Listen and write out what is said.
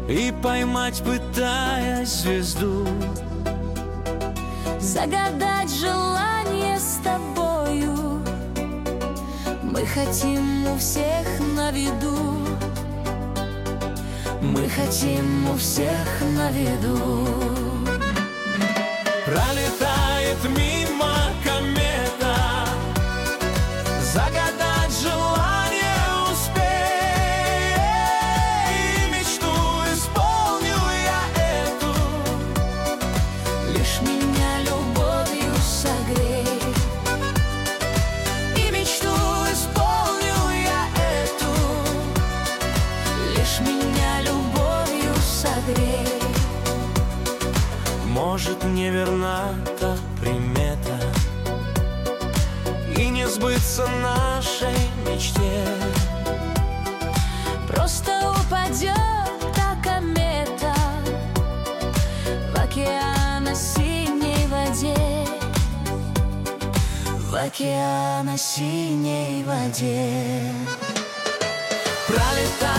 и поймать, пытаясь звезду. Загадать желание с тобою мы хотим у всех на виду. Мы хотим у всех на виду. Пролетает мимо комета, загадать желание успей. И мечту исполню я эту, лишь меня любовью согрей. и мечту исполню я эту, Лишь меня любовью согрей. Может, неверна та примета, и не сбыться нашей мечте. Просто упадет та комета в океан синей воде, в океан синей воде. Пролетает